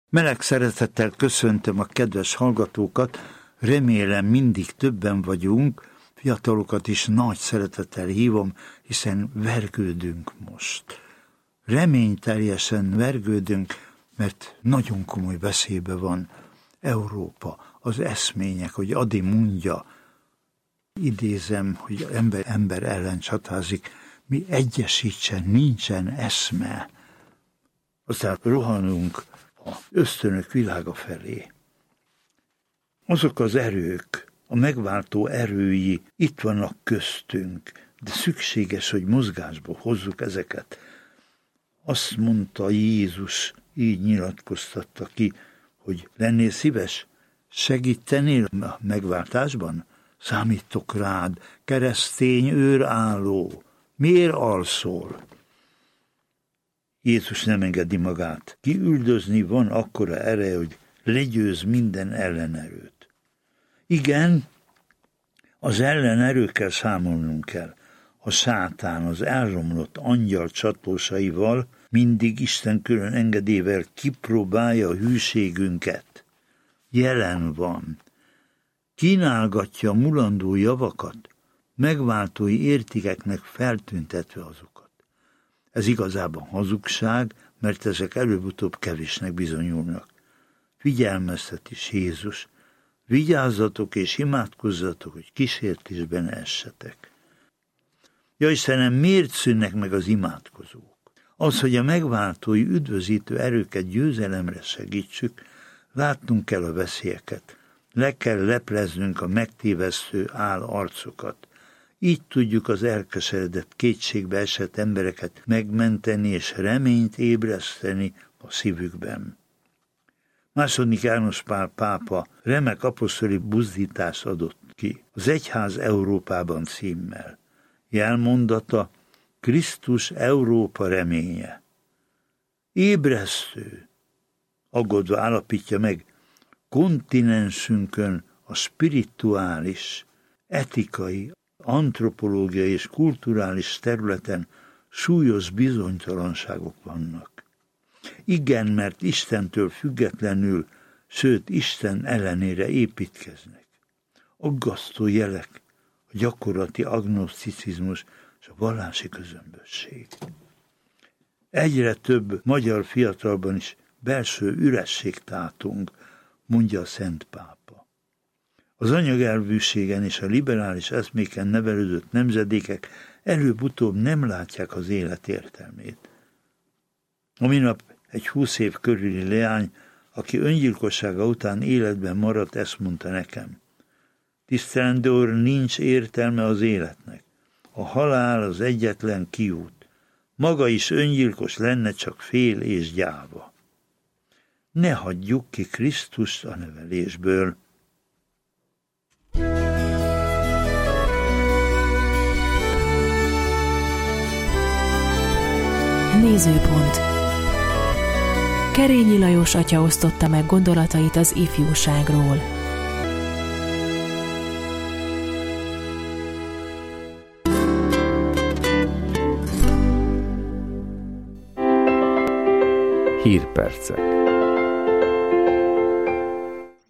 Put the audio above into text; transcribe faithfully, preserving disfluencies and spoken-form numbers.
Meleg szeretettel köszöntöm a kedves hallgatókat, remélem mindig többen vagyunk, fiatalokat is nagy szeretettel hívom, hiszen vergődünk most. Reményteljesen vergődünk, mert nagyon komoly veszélybe van Európa, az eszmények, hogy Adi mondja, idézem, hogy ember ember ellen csatázik, mi egyesítsen, nincsen eszme. Aztán rohanunk az ösztönök világa felé. Azok az erők, a megváltó erői itt vannak köztünk, de szükséges, hogy mozgásba hozzuk ezeket. Azt mondta Jézus, így nyilatkoztatta ki, hogy lennél szíves, segítenél a megváltásban? Számítok rád, keresztény őrálló, miért alszol? Jézus nem engedi magát. Kiüldözni van akkora ereje, hogy legyőz minden ellenerőt. Igen, az ellenerőkkel számolnunk kell. A sátán, az elromlott angyal csatlósaival mindig Isten külön engedélyével kipróbálja a hűségünket. Jelen van. Kínálgatja mulandó javakat, megváltói értékeknek feltüntetve azokat. Ez igazában hazugság, mert ezek előbb-utóbb kevésnek bizonyulnak. Figyelmeztet is Jézus, vigyázzatok és imádkozzatok, hogy kísértésben essetek. Ja Istenem, miért szűnnek meg az imádkozók? Az, hogy a megváltói üdvözítő erőket győzelemre segítsük, látnunk kell a veszélyeket. Le kell lepleznünk a megtévesztő áll arcokat. Így tudjuk az elkeseredett, kétségbe esett embereket megmenteni és reményt ébreszteni a szívükben. Második János Pál pápa remek apostoli buzdítást adott ki, az Egyház Európában címmel. Jelmondata Krisztus Európa reménye. Ébresztő, aggódva állapítja meg, kontinensünkön a spirituális, etikai, antropológiai és kulturális területen súlyos bizonytalanságok vannak. Igen, mert Istentől függetlenül, sőt Isten ellenére építkeznek. Aggasztó jelek a gyakorlati agnoszticizmus és a vallási közömbösség. Egyre több magyar fiatalban is belső üresség tátunk, mondja a Szent Pápa. Az anyagelvűségen és a liberális eszméken nevelődött nemzedékek előbb-utóbb nem látják az élet értelmét. A minap egy húsz év körüli leány, aki öngyilkossága után életben maradt, ezt mondta nekem. Tisztelendő úr, nincs értelme az életnek. A halál az egyetlen kiút. Maga is öngyilkos lenne, csak fél és gyáva. Ne hagyjuk ki Krisztust a nevelésből. Nézőpont. Kerényi Lajos atya osztotta meg gondolatait az ifjúságról. Hírpercek.